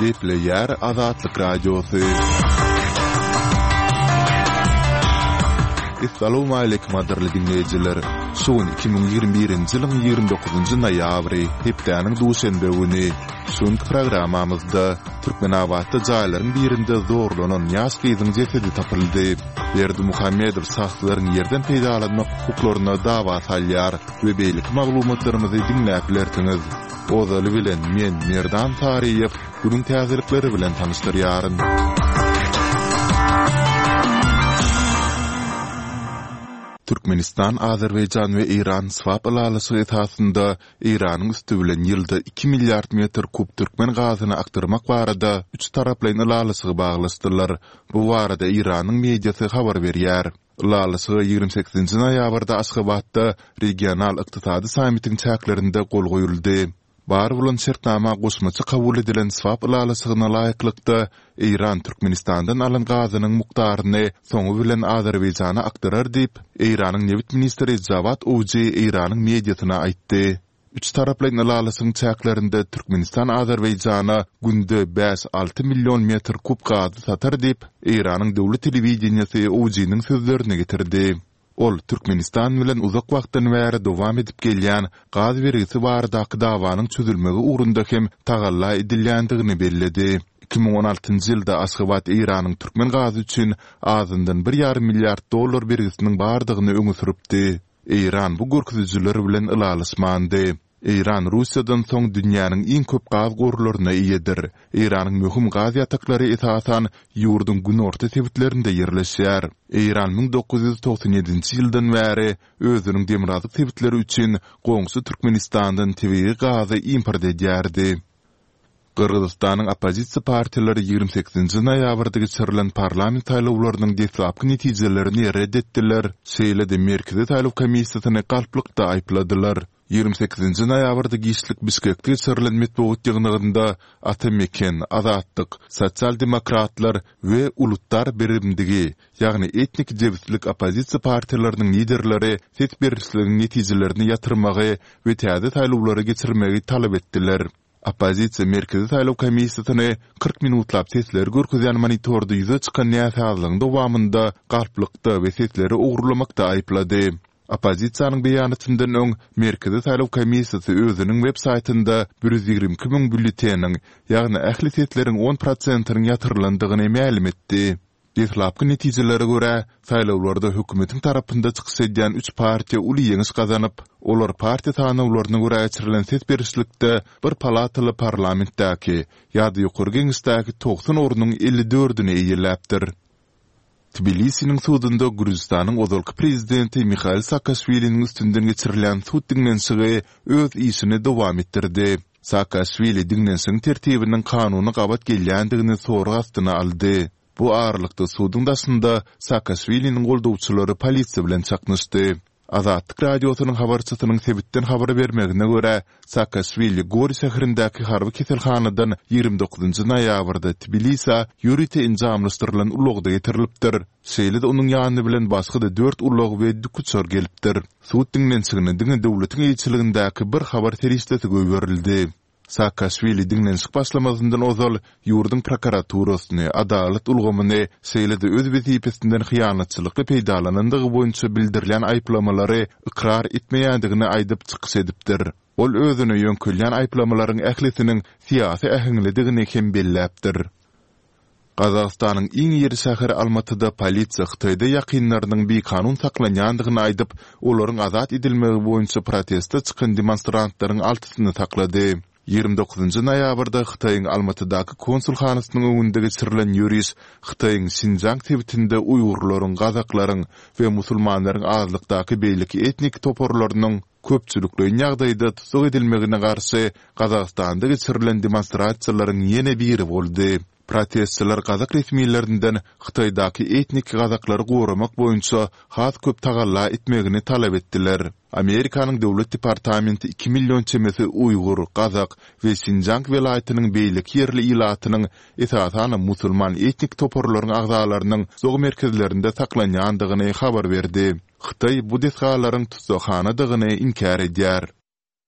Depleyer Azatlyk Radiosu. Assalamu alaykum adarly dinleyijiler. Şoň 2021-nji ýylyň 29-njy noýabry hepdeniň duşanbe güni şoň programmamyzda Türkmenabatda jaýlaryň birinde zorlanan ýaş gyzyň jesedi tapyldy. Berdi Muhammedow sahtlaryň ýerden peýdalanmak hukuklaryna dawa salýar we beýlik maglumatlarymyzy dinläp bilersiňiz. Ozaly bilen men Merdan Tariýew günüň täzelikleri bilen tanışdyrýaryn. Türkmenistan, Azerbaycan we Iran swap alalasy esasında Iranyň üstü bilen ýylda 2 milliard metr kub türkmen gazyny aktyrmak barada 3 taraplaryň alalasy baglaşdylar. Bu barada Iranyň mediasy habar berýär. Alalasy 28-nji noýabrda Aşgabatda regional ykdysady sammitiň çäklerinde gol goýuldy. Bar bolan şertnama goşmaçy kabul edilen swap alalasygyna laýyklykda Iran Türkmenistandan alan gazynyň mukdaryny soňu bilen Azerbaýjana aktarar diýip Iranyň Newit ministri Javad Owji Iranyň mediasyna aýtdy. 3 taraplaryň alalasyň çäklerinde Türkmenistan Azerbaýjana günde 5-6 million metr kub gazy satar diýip Iranyň döwlet telewizionyasy Owji'niň sözlerini getirdi. Ol Türkmenistan bilen uzak wagtdan bäri dowam edip gelýän gaz bergisi baradaky dawanyň çözülmegi ugrunda hem tagalla edilýändigini bellädi. 2016-njy ýylda Aşgabat Iranyň türkmen gazy üçin azyndan 1,5 milliard dollar bergisiniň bardygyny öňe süripdi. Iran bu görkezjiler bilen ılalaşmandy. Iran Russiýadan soň dünýäniň iň köp gaz gorlaryna iýedir. Iranyň möhüm gaz ýataklary esasan ýurdun günorta sebitlerinde ýerleşýär. Iran 1997-nji ýyldan bäri özüniň demirazyk sebitleri üçin goňsy Türkmenistandan tebii gazy import edýärdi. Kırgızstanyň opozisiýa partiýalary 28-nji noýabrda geçirilen parlament taýlawlarynyň deslapky netijelerini reddetdiler. Şeýle-de Merkezi Taýlaw komissiýasyny galplykda aýpladylar. 28-nji noýabrda Gişlik Bişkekde geçirilen medeniýet ýygnygynda Atameken, Azatlyk, Sosial Demokratlar we Ulutlar Birimdigi, ýagny etnik jebitlik opozisiýa partiýalarynyň liderleri ses berişliginiň netijelerini ýatyrmagy we täze taýlawlary geçirmegi talap etdiler. Opozisiýa Merkezi Taýlaw komissiýasyny 40 minutlap sesler görkezýän monitorda ýüze çykan näsazlygyň dowamında galplykda we sesleri ogrulamakda aýplady. Opozisiýanyň beýanatyndan öň Merkezi Taýlaw komissiýasy özüniň web saýtynda 122 000 bülleteniň, ýagny ähli sesleriň 10%-nyň ýatyrylandygyny ma'lum etdi. Deslapky netijelere görä, saýlawlarda hökümetiň tarapynda çykyş edýän 3 partiýa uly ýeňiş gazanyp, olar partiýa tanawlaryna görä geçirilen ses berişlikde bir palataly parlamentdäki ýa-da ýokary geňişdäki 90 ornuň 54-üni eýelläpdir. Tbilisiň sudunda Gürjistanyň ozalky prezidenti Mikhail Saakashviliň üstünden geçirilen sud diňlenşigi öz işini dowam etdirdi. Saakashvili diňlenşigiň tertibiniň kanuny gabat gelýändigini sorag astyna aldy. Bu ağırlıkta sudyň daşynda Saakashviliň goldawçylary polisiýa bilen çaknyşdy. Azatlyk radiosynyň habarçysynyň sebitden habar bermegine görä, Saakashvili Gori şäherindäki harby keselhanadan 29-njy noýabrda Tbilisiýa ýürüte enjamlaşdyrylan ulagda getirilipdir. Şeýle-de onuň ýanyny bilen başga-da 4 ulag we düküçör gelipdir. Sud diňlenşigine diňe döwletiň ýeçiligindäki bir habar terişdesi göberildi. Saakashvili diňlenşik başlamazyndan ozal ýurdun prokuraturasyny, adalet ulgamyny, şeýle-de öz wezipesinden hyýanatçylykly peýdalanandygy boýunça bildirilen aýplamalary ikrar etmeýändigini aýdyp çykyş edipdir. Ol özüne ýönkelýän aýplamalaryň ählisiniň siýasy ähliligini hem belläpdir. Gazagystanyň iň ýeri şäheri Almatyda polisiýa Hytaýda ýakynlarynyň bir kanun saklanýandygyny aýdyp, olaryň azat edilmegi boýunça protestde çykan demonstrantlaryň altysyny saklady. 29-njy noýabrda Hytaýyň Almatydaky konsulhanasynyň öňünde geçirilen ýürüş Hytaýyň Şinjang sebitinde Uýgurlaryň, gazaklaryň we musulmanlaryň azlykdaky beýleki etnik toporlarynyň köpçülikli ýagdaýda tutsak edilmegine garşy Gazagstanda geçirilen demonstrasiýalaryň ýene biri boldy. Protestçiler Gazak resmiýetlerinden Hytaýdaky etnik gazaklary goramak boýunça has köp tagalla etmegini talap etdiler. Amerikanyň döwlet departamenti 2 million çemesi Uýgur, Gazak we Şinjang welaýatynyň beýleki ýerli ilatynyň esasan musulman etnik toporlaryň agzalarynyň zog merkezlerinde saklanýandygyny habar berdi. Hytaý bu desgalaryň tutsakhanadagyny inkar edýär.